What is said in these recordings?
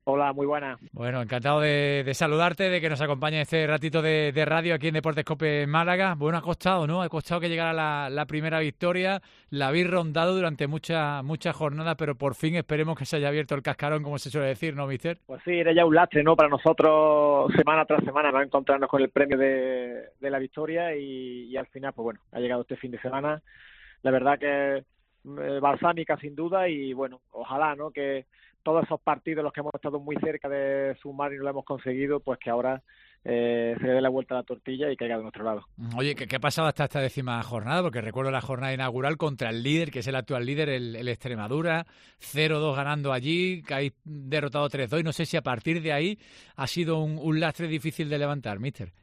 Hola, muy buena. Bueno, encantado de saludarte, de que nos acompañe este ratito de radio aquí en Deportes Cope Málaga. Bueno, ha costado, ¿no? Ha costado que llegara la primera victoria. La habéis rondado durante muchas jornadas, pero por fin esperemos que se haya abierto el cascarón, como se suele decir, ¿no, mister? Pues sí, era ya un lastre, ¿no? Para nosotros, semana tras semana, ¿no? Encontrarnos con el premio de la victoria y al final, pues bueno, ha llegado este fin de semana. La verdad que balsámica sin duda y bueno, ojalá, ¿no? Que todos esos partidos, los que hemos estado muy cerca de sumar y no lo hemos conseguido, pues que ahora se dé la vuelta a la tortilla y caiga de nuestro lado. Oye, ¿qué ha pasado hasta esta 10ª jornada? Porque recuerdo la jornada inaugural contra el líder, que es el actual líder, el Extremadura, 0-2 ganando allí, que habéis derrotado 3-2, y no sé si a partir de ahí ha sido un lastre difícil de levantar, mister.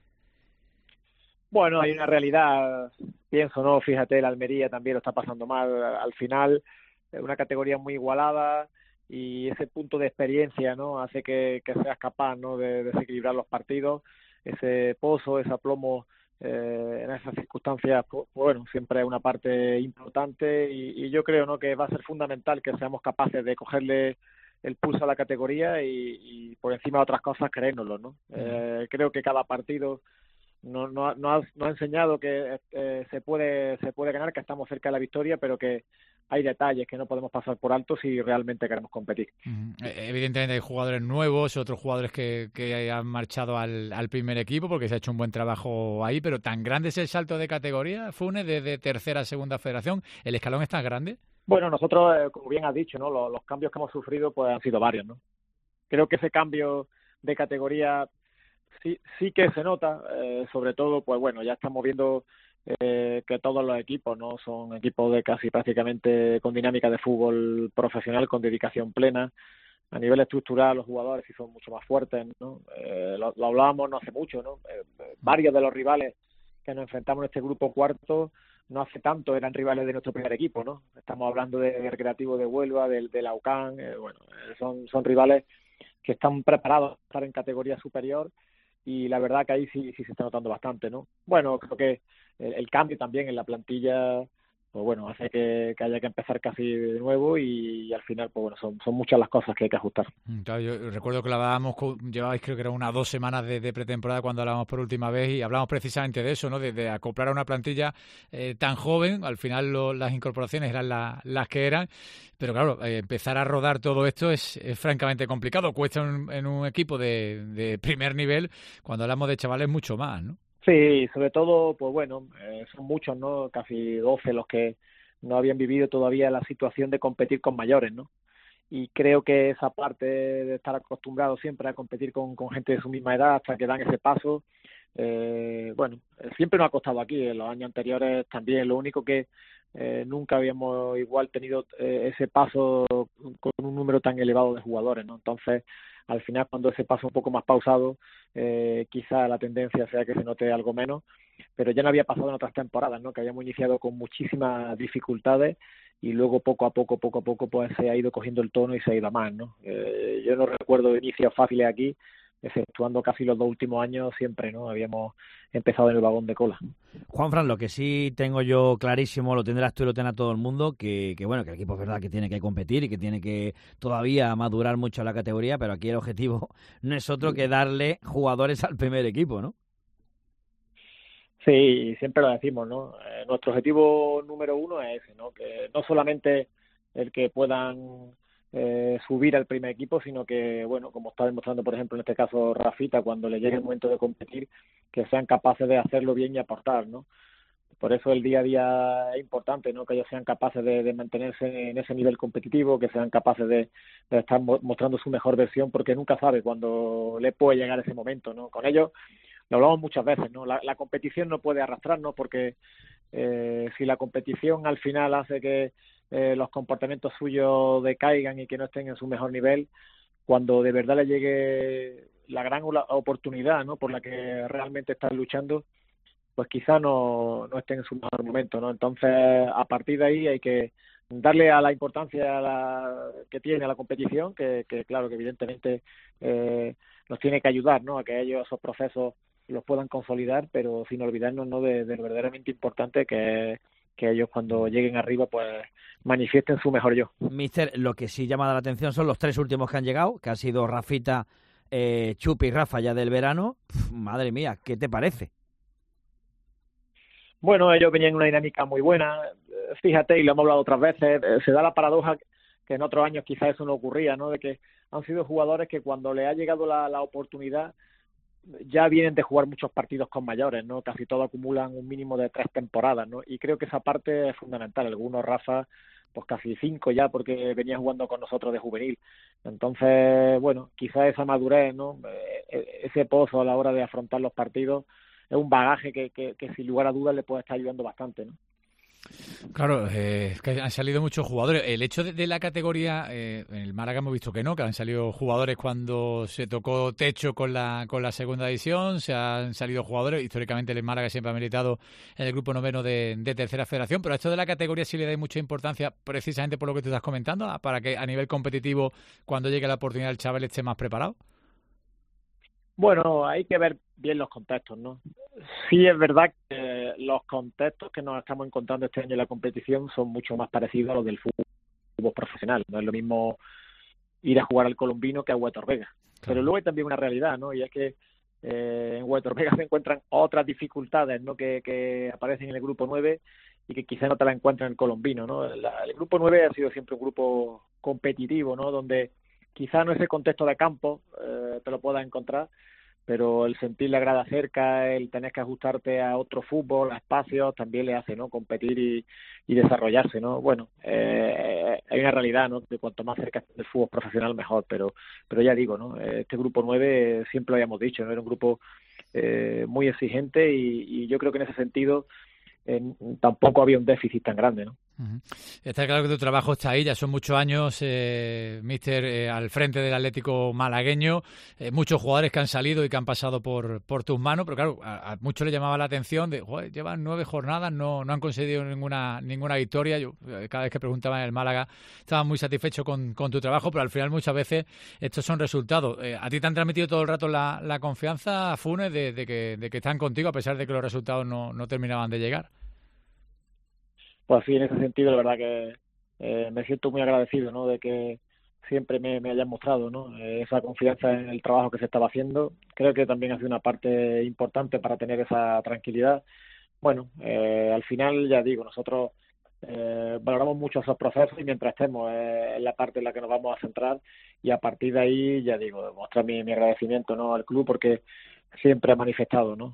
Bueno, hay una realidad, pienso, ¿no? Fíjate, el Almería también lo está pasando mal. Al final, es una categoría muy igualada y ese punto de experiencia, ¿no? Hace que seas capaz, ¿no? De desequilibrar los partidos. Ese pozo, ese aplomo en esas circunstancias, pues, bueno, siempre es una parte importante y yo creo, ¿no? Que va a ser fundamental que seamos capaces de cogerle el pulso a la categoría y por encima de otras cosas creérnoslo, ¿no? Creo que cada partido no ha enseñado que se puede ganar, que estamos cerca de la victoria, pero que hay detalles que no podemos pasar por alto si realmente queremos competir. Evidentemente hay jugadores nuevos, otros jugadores que han marchado al primer equipo porque se ha hecho un buen trabajo ahí, pero tan grande es el salto de categoría, Funes, de tercera a segunda federación. ¿El escalón es tan grande? Bueno, nosotros, como bien has dicho, ¿no? Los cambios que hemos sufrido pues han sido varios, ¿no? Creo que ese cambio de categoría sí que se nota, sobre todo, pues bueno, ya estamos viendo que todos los equipos no son equipos de casi prácticamente con dinámica de fútbol profesional, con dedicación plena. A nivel estructural, los jugadores sí son mucho más fuertes, ¿no? Lo hablábamos no hace mucho, ¿no? Varios de los rivales que nos enfrentamos en este grupo cuarto no hace tanto eran rivales de nuestro primer equipo, ¿no? Estamos hablando de Recreativo de Huelva, del Aucán, bueno, son rivales que están preparados para estar en categoría superior y la verdad que ahí sí se está notando bastante, ¿no? Bueno, creo que el cambio también en la plantilla, pues bueno, hace que haya que empezar casi de nuevo y al final, pues bueno, son muchas las cosas que hay que ajustar. Claro, yo recuerdo que lo hablábamos, llevabais creo que era 1 o 2 semanas de pretemporada cuando hablábamos por última vez y hablamos precisamente de eso, ¿no? De acoplar a una plantilla tan joven. Al final las incorporaciones eran las que eran, pero claro, empezar a rodar todo esto es francamente complicado. Cuesta en un equipo de primer nivel, cuando hablamos de chavales, mucho más, ¿no? Sí, sobre todo, pues bueno, son muchos, ¿no? Casi 12 los que no habían vivido todavía la situación de competir con mayores, ¿no? Y creo que esa parte de estar acostumbrado siempre a competir con gente de su misma edad hasta que dan ese paso, bueno, siempre nos ha costado aquí, en los años anteriores también, lo único que nunca habíamos igual tenido ese paso con un número tan elevado de jugadores, ¿no? Entonces, al final, cuando ese paso un poco más pausado, quizá la tendencia sea que se note algo menos, pero ya no había pasado en otras temporadas, ¿no? Que habíamos iniciado con muchísimas dificultades y luego poco a poco pues se ha ido cogiendo el tono y se ha ido a más, ¿no? Yo no recuerdo inicios fáciles aquí, exceptuando casi los 2 últimos años, siempre, ¿no? Habíamos empezado en el vagón de cola. Juanfran, lo que sí tengo yo clarísimo, lo tendrás tú y lo tendrá todo el mundo, que bueno, que el equipo es verdad que tiene que competir y que tiene que todavía madurar mucho la categoría, pero aquí el objetivo no es otro que darle jugadores al primer equipo, ¿no? Sí, siempre lo decimos, ¿no? Nuestro objetivo número uno es ese, ¿no? Que no solamente el que puedan subir al primer equipo, sino que, bueno, como está demostrando, por ejemplo, en este caso Rafita, cuando le llegue el momento de competir, que sean capaces de hacerlo bien y aportar, ¿no? Por eso el día a día es importante, ¿no? Que ellos sean capaces de mantenerse en ese nivel competitivo, que sean capaces de estar mostrando su mejor versión, porque nunca sabe cuándo le puede llegar ese momento, ¿no? Con ellos lo hablamos muchas veces, ¿no? La competición no puede arrastrarnos porque si la competición al final hace que los comportamientos suyos decaigan y que no estén en su mejor nivel, cuando de verdad le llegue la gran oportunidad, ¿no? Por la que realmente están luchando, pues quizá no estén en su mejor momento, ¿no? Entonces, a partir de ahí hay que darle a la importancia que tiene la competición, que claro, que evidentemente nos tiene que ayudar, ¿no? A que ellos esos procesos los puedan consolidar, pero sin olvidarnos, ¿no? De lo verdaderamente importante que es que ellos cuando lleguen arriba pues manifiesten su mejor yo. Mister, lo que sí llama la atención son los 3 últimos que han llegado, que han sido Rafita, Chupi y Rafa ya del verano. Madre mía, ¿qué te parece? Bueno, ellos venían en una dinámica muy buena. Fíjate, y lo hemos hablado otras veces, se da la paradoja que en otros años quizás eso no ocurría, ¿no? De que han sido jugadores que cuando les ha llegado la oportunidad ya vienen de jugar muchos partidos con mayores, ¿no? Casi todos acumulan un mínimo de 3 temporadas, ¿no? Y creo que esa parte es fundamental. Algunos, Rafa, pues casi 5 ya, porque venía jugando con nosotros de juvenil. Entonces, bueno, quizás esa madurez, ¿no? Ese pozo a la hora de afrontar los partidos es un bagaje que sin lugar a dudas le puede estar ayudando bastante, ¿no? Claro, es que han salido muchos jugadores. El hecho de la categoría, en el Málaga hemos visto que no, que han salido jugadores cuando se tocó techo con la segunda división, se han salido jugadores. Históricamente el Málaga siempre ha militado en el grupo noveno de tercera federación, pero a esto de la categoría sí le da mucha importancia precisamente por lo que tú estás comentando, para que a nivel competitivo, cuando llegue la oportunidad, el chaval esté más preparado. Bueno, hay que ver bien los contextos, ¿no? Sí es verdad que los contextos que nos estamos encontrando este año en la competición son mucho más parecidos a los del fútbol profesional. No es lo mismo ir a jugar al Colombino que a Huetor Vega. Claro. Pero luego hay también una realidad, ¿no? Y es que en Huetor Vega se encuentran otras dificultades, ¿no? Que aparecen en el grupo 9 y que quizá no te la encuentran en el Colombino, ¿no? El grupo 9 ha sido siempre un grupo competitivo, ¿no? Donde quizá no ese contexto de campo te lo puedas encontrar, pero el sentir la grada cerca, el tener que ajustarte a otro fútbol, a espacios, también le hace, ¿no? Competir y desarrollarse, ¿no? Bueno, hay una realidad, ¿no? De cuanto más cerca del fútbol profesional, mejor, pero ya digo, ¿no? Este grupo 9 siempre lo habíamos dicho, ¿no? Era un grupo muy exigente y yo creo que en ese sentido tampoco había un déficit tan grande, ¿no? Uh-huh. Está claro que tu trabajo está ahí, ya son muchos años, míster, al frente del Atlético malagueño, muchos jugadores que han salido y que han pasado por tus manos, pero claro, a muchos les llamaba la atención de, joder, llevan 9 jornadas, no han conseguido ninguna victoria. Yo cada vez que preguntaba en el Málaga estaba muy satisfecho con tu trabajo, pero al final muchas veces estos son resultados. ¿A ti te han transmitido todo el rato la confianza, Funes, de que están contigo a pesar de que los resultados no terminaban de llegar? Pues sí, en ese sentido, la verdad que me siento muy agradecido, ¿no? De que siempre me hayan mostrado, ¿no? Esa confianza en el trabajo que se estaba haciendo. Creo que también ha sido una parte importante para tener esa tranquilidad. Bueno, al final, ya digo, nosotros valoramos mucho esos procesos y mientras estemos en la parte en la que nos vamos a centrar y a partir de ahí, ya digo, mostrar mi agradecimiento, ¿no? Al club porque siempre ha manifestado, ¿no?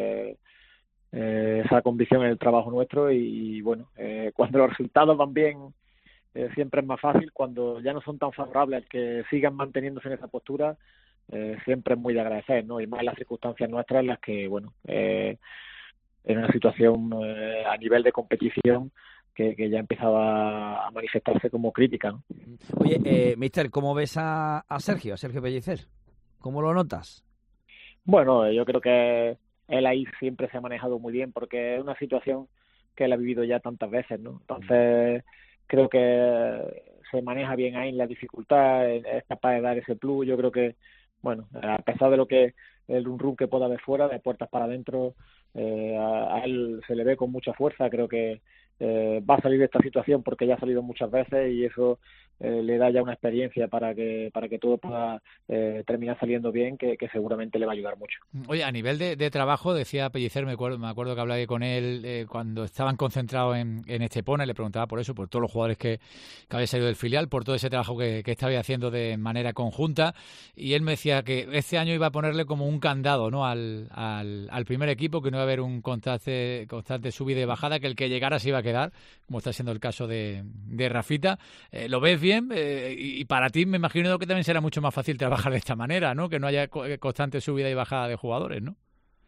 Esa convicción en el trabajo nuestro y bueno, cuando los resultados van bien siempre es más fácil, cuando ya no son tan favorables que sigan manteniéndose en esa postura siempre es muy de agradecer, ¿no? Y más en las circunstancias nuestras en las que, bueno, en una situación a nivel de competición que ya empezaba a manifestarse como crítica, ¿no? Oye, mister, ¿cómo ves a Sergio Pellicer? ¿Cómo lo notas? Bueno, yo creo que él ahí siempre se ha manejado muy bien porque es una situación que él ha vivido ya tantas veces, ¿no? Entonces creo que se maneja bien ahí en la dificultad, es capaz de dar ese plus. Yo creo que, bueno, a pesar de lo que el run que pueda haber fuera, de puertas para adentro, a él se le ve con mucha fuerza. Creo que va a salir de esta situación porque ya ha salido muchas veces y eso le da ya una experiencia para que todo pueda terminar saliendo bien, que seguramente le va a ayudar mucho. Oye, a nivel de trabajo, decía Pellicer, me acuerdo que hablaba con él cuando estaban concentrados en Estepona, y le preguntaba por eso, por todos los jugadores que habían salido del filial, por todo ese trabajo que estaba haciendo de manera conjunta, y él me decía que este año iba a ponerle como un candado, ¿no? al primer equipo, que no iba a haber un constante subida y bajada, que el que llegara se iba a quedar, como está siendo el caso de Rafita. ¿Lo ves bien? Y para ti me imagino que también será mucho más fácil trabajar de esta manera, ¿no? Que no haya constante subida y bajada de jugadores, ¿no?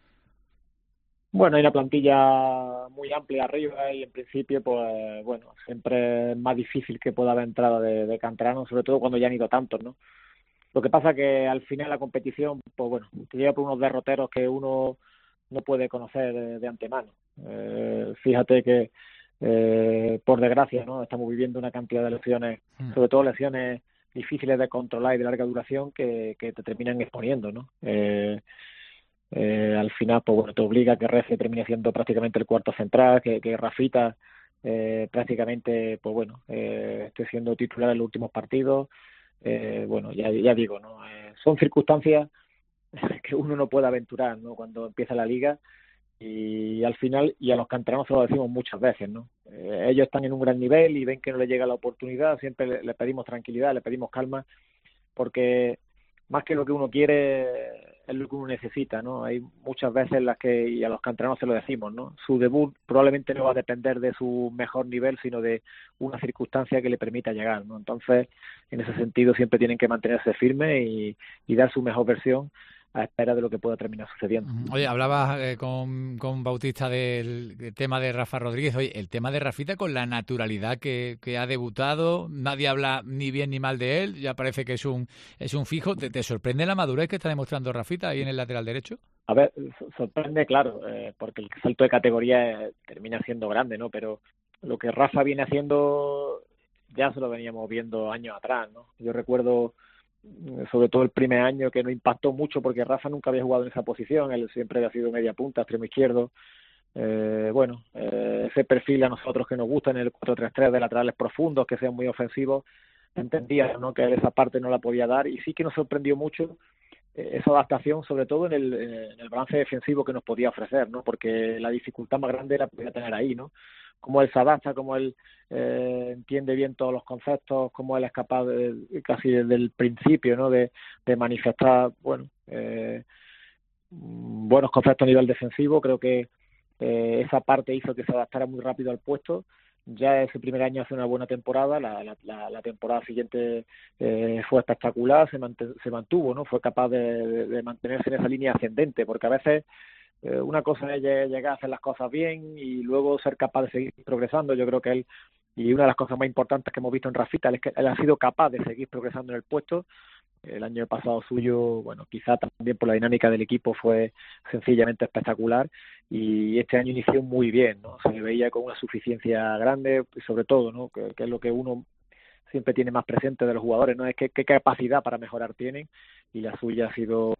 Bueno, hay una plantilla muy amplia arriba y en principio, pues bueno, siempre es más difícil que pueda haber entrada de canteranos, sobre todo cuando ya han ido tantos, ¿no? Lo que pasa que al final la competición, pues bueno, te lleva por unos derroteros que uno no puede conocer de antemano. Fíjate que por desgracia, ¿no? Estamos viviendo una cantidad de lesiones, sobre todo lesiones difíciles de controlar y de larga duración que te terminan exponiendo, ¿no? Al final, pues bueno, te obliga a que Refe termine siendo prácticamente el cuarto central, que Rafita prácticamente, pues bueno, esté siendo titular en los últimos partidos. Bueno, ya digo, ¿no? Son circunstancias que uno no puede aventurar, ¿no? Cuando empieza la liga, y al final, y a los canteranos se lo decimos muchas veces, ¿no? Ellos están en un gran nivel y ven que no les llega la oportunidad, siempre le pedimos tranquilidad, le pedimos calma, porque más que lo que uno quiere es lo que uno necesita, ¿no? Hay muchas veces en las que, y a los canteranos se lo decimos, ¿no? Su debut probablemente no va a depender de su mejor nivel, sino de una circunstancia que le permita llegar, ¿no? Entonces, en ese sentido, siempre tienen que mantenerse firmes y dar su mejor versión a espera de lo que pueda terminar sucediendo. Oye, hablabas con Bautista del tema de Rafa Rodríguez. Oye, el tema de Rafita, con la naturalidad que ha debutado, nadie habla ni bien ni mal de él, ya parece que es un fijo. ¿Te sorprende la madurez que está demostrando Rafita ahí en el lateral derecho? A ver, sorprende, claro, porque el salto de categoría termina siendo grande, ¿no? Pero lo que Rafa viene haciendo ya se lo veníamos viendo años atrás, ¿no? Yo recuerdo sobre todo el primer año, que no impactó mucho porque Rafa nunca había jugado en esa posición, él siempre había sido media punta, extremo izquierdo. Ese perfil a nosotros que nos gusta en el 4-3-3 de laterales profundos, que sean muy ofensivos, entendía, ¿no?, que esa parte no la podía dar, y sí que nos sorprendió mucho esa adaptación, sobre todo en el balance defensivo que nos podía ofrecer, ¿no? Porque la dificultad más grande la podía tener ahí, ¿no? Cómo él se adapta, cómo él entiende bien todos los conceptos, cómo él es capaz casi desde el principio, ¿no?, de manifestar, buenos conceptos a nivel defensivo. Creo que esa parte hizo que se adaptara muy rápido al puesto. Ya ese primer año hace una buena temporada, la temporada siguiente fue espectacular, se mantuvo, ¿no? Fue capaz de mantenerse en esa línea ascendente, porque a veces una cosa es llegar a hacer las cosas bien y luego ser capaz de seguir progresando. Yo creo que él, y una de las cosas más importantes que hemos visto en Rafita, es que él ha sido capaz de seguir progresando en el puesto. El año pasado suyo, bueno, quizá también por la dinámica del equipo, fue sencillamente espectacular, y este año inició muy bien, ¿no? Se le veía con una suficiencia grande, y sobre todo, ¿no?, que es lo que uno siempre tiene más presente de los jugadores, ¿no?, es qué capacidad para mejorar tienen, y la suya ha sido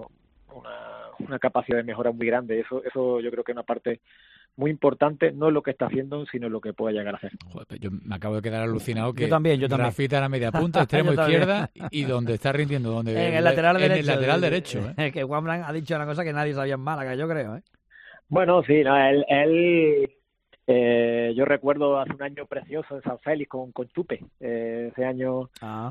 una capacidad de mejora muy grande. Eso yo creo que es una parte muy importante, no es lo que está haciendo, sino lo que puede llegar a hacer. Joder, yo me acabo de quedar alucinado que yo también. Rafita era media punta, extremo izquierda, y donde está rindiendo, en el lateral derecho. En el lateral derecho, ¿eh? Que Juan Blanc ha dicho una cosa que nadie sabía en Málaga, yo creo, ¿eh? Bueno, sí, no, él yo recuerdo hace un año precioso en San Félix con Chupe. Ese año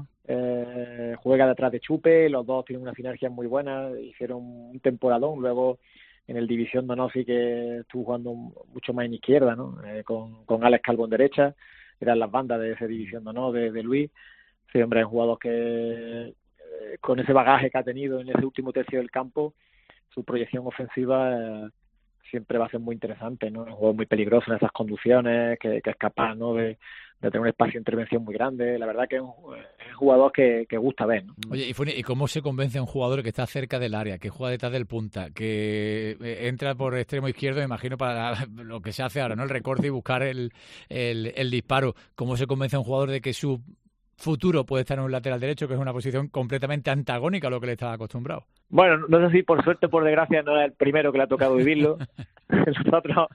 juega detrás de Chupe, los dos tienen una sinergia muy buena, hicieron un temporadón. Luego en el División de Honor sí que estuvo jugando mucho más en izquierda, ¿no? Con Alex Calvo en derecha, eran las bandas de ese División de Honor de Luis. Sí, hombre, es un jugador que con ese bagaje que ha tenido en ese último tercio del campo, su proyección ofensiva siempre va a ser muy interesante, ¿no? Es un jugador muy peligroso en esas conducciones, que es capaz, ¿no?, de tener un espacio de intervención muy grande. La verdad que es un jugador que gusta ver, ¿no? Oye, ¿y cómo se convence a un jugador que está cerca del área, que juega detrás del punta, que entra por extremo izquierdo, me imagino, para lo que se hace ahora, ¿no?, el recorte y buscar el disparo? ¿Cómo se convence a un jugador de que su futuro puede estar en un lateral derecho, que es una posición completamente antagónica a lo que le estaba acostumbrado? Bueno, no sé si por suerte o por desgracia no es el primero que le ha tocado vivirlo. Nosotros,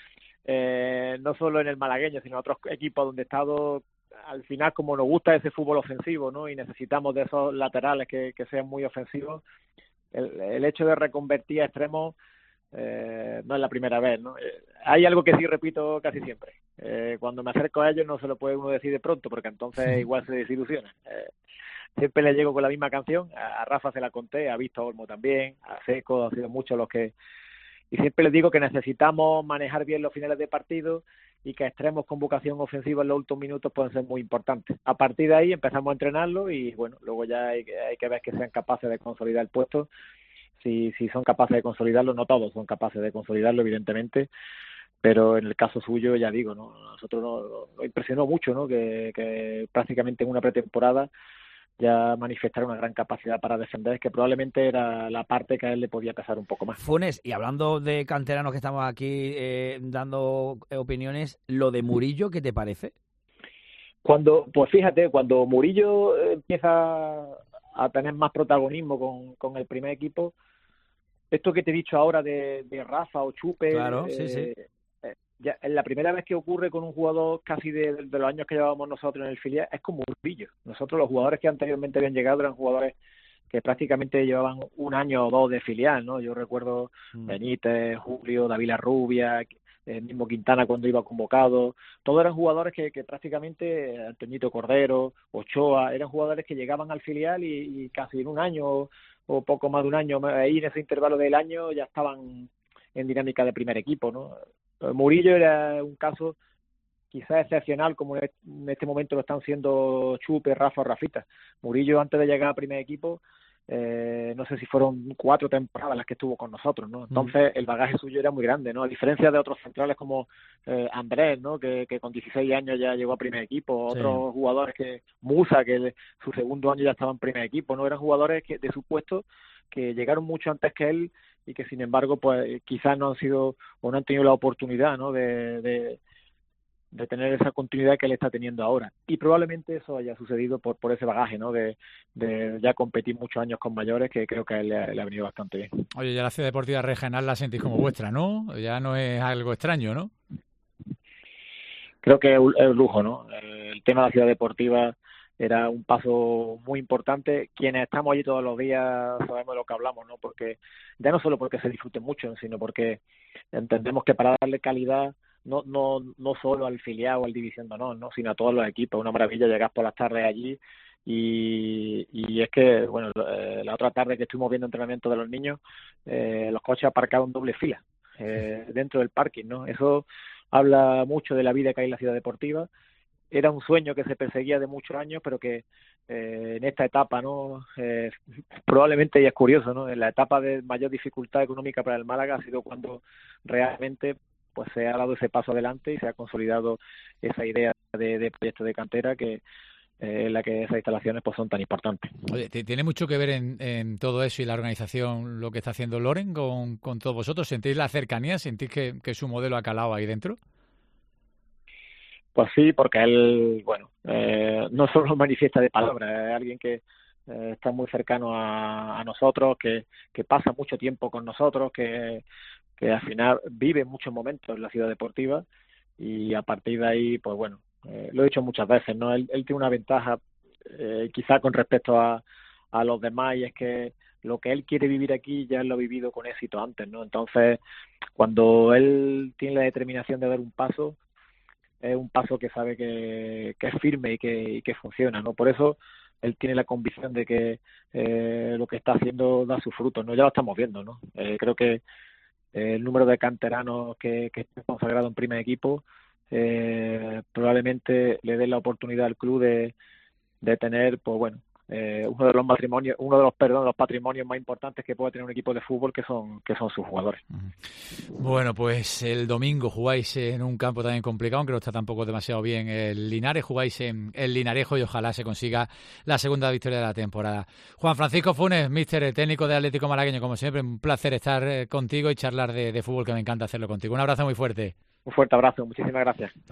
no solo en el malagueño, sino en otros equipos donde he estado, al final, como nos gusta ese fútbol ofensivo, ¿no?, y necesitamos de esos laterales que sean muy ofensivos, el hecho de reconvertir a extremos no es la primera vez, ¿no? Hay algo que sí repito casi siempre. Cuando me acerco a ellos no se lo puede uno decir de pronto, porque entonces igual se desilusiona. Siempre le llego con la misma canción. A Rafa se la conté, a Víctor Olmo también, a Seco, han sido muchos los que... Y siempre les digo que necesitamos manejar bien los finales de partido, y que extremos con vocación ofensiva en los últimos minutos pueden ser muy importantes. A partir de ahí empezamos a entrenarlo, y bueno, luego ya hay que ver que sean capaces de consolidar el puesto. Si son capaces de consolidarlo, no todos son capaces de consolidarlo, evidentemente, pero en el caso suyo, ya digo, ¿no?, nosotros nos impresionó mucho, ¿no?, que prácticamente en una pretemporada ya manifestara una gran capacidad para defender, que probablemente era la parte que a él le podía pesar un poco más. Funes, y hablando de canteranos que estamos aquí dando opiniones, lo de Murillo, ¿qué te parece? Pues fíjate, cuando Murillo empieza a tener más protagonismo con el primer equipo, esto que te he dicho ahora de Rafa o Chupe, claro, sí. ya en la primera vez que ocurre con un jugador casi de los años que llevábamos nosotros en el filial, es como Murillo. Nosotros, los jugadores que anteriormente habían llegado, eran jugadores que prácticamente llevaban un año o dos de filial, ¿no? Yo recuerdo Benítez, Julio, David Larrubia, el mismo Quintana cuando iba convocado. Todos eran jugadores que prácticamente, Antoñito Cordero, Ochoa, eran jugadores que llegaban al filial y casi en un año o poco más de un año, ahí en ese intervalo del año ya estaban en dinámica de primer equipo, ¿no? Murillo era un caso quizás excepcional, como en este momento lo están siendo Chupe, Rafa o Rafita. Murillo, antes de llegar a primer equipo, no sé si fueron 4 temporadas las que estuvo con nosotros, ¿no? Entonces el bagaje suyo era muy grande, ¿no? A diferencia de otros centrales como Andrés, ¿no? Que con 16 años ya llegó a primer equipo, otros jugadores que Musa, que su segundo año ya estaba en primer equipo, ¿no? Eran jugadores que de su puesto que llegaron mucho antes que él y que sin embargo pues quizás no han sido o no han tenido la oportunidad, ¿no? de tener esa continuidad que él está teniendo ahora. Y probablemente eso haya sucedido por ese bagaje, ¿no? De ya competir muchos años con mayores, que creo que a él le ha venido bastante bien. Oye, ya la Ciudad Deportiva Regional la sentís como vuestra, ¿no? Ya no es algo extraño, ¿no? Creo que es un lujo, ¿no? El tema de la Ciudad Deportiva era un paso muy importante. Quienes estamos allí todos los días sabemos de lo que hablamos, ¿no? Porque ya no solo porque se disfrute mucho, sino porque entendemos que para darle calidad no solo al filial o al División de Honor, ¿no? Sino a todos los equipos. Una maravilla llegar por las tardes allí y es que, bueno, la otra tarde que estuvimos viendo entrenamiento de los niños, los coches aparcados en doble fila dentro del parking, ¿no? Eso habla mucho de la vida que hay en la Ciudad Deportiva. Era un sueño que se perseguía de muchos años, pero que en esta etapa, ¿no? Probablemente, y es curioso, ¿no? En la etapa de mayor dificultad económica para el Málaga ha sido cuando realmente pues se ha dado ese paso adelante y se ha consolidado esa idea de proyecto de cantera que en la que esas instalaciones pues son tan importantes. Oye, ¿tiene mucho que ver en todo eso y la organización lo que está haciendo Loren con todos vosotros? ¿Sentís la cercanía? ¿Sentís que su modelo ha calado ahí dentro? Pues sí, porque él, bueno, no solo manifiesta de palabras, es alguien que está muy cercano a nosotros, que pasa mucho tiempo con nosotros, que al final vive muchos momentos en la Ciudad Deportiva y a partir de ahí, pues bueno, lo he dicho muchas veces, ¿no? Él tiene una ventaja quizá con respecto a los demás y es que lo que él quiere vivir aquí ya lo ha vivido con éxito antes, ¿no? Entonces, cuando él tiene la determinación de dar un paso, es un paso que sabe que es firme y que funciona, ¿no? Por eso él tiene la convicción de que lo que está haciendo da sus frutos, ¿no? Ya lo estamos viendo, ¿no? Creo que el número de canteranos que están consagrados en primer equipo probablemente le dé la oportunidad al club de tener, pues bueno, uno de los patrimonios más importantes que puede tener un equipo de fútbol, que son sus jugadores. Bueno, pues el domingo jugáis en un campo también complicado, aunque no está tampoco demasiado bien el Linares, jugáis en el Linarejo y ojalá se consiga la segunda victoria de la temporada. Juan Francisco Funes, míster técnico de Atlético Malagueño, como siempre, un placer estar contigo y charlar de fútbol, que me encanta hacerlo contigo. Un abrazo muy fuerte. Un fuerte abrazo, muchísimas gracias.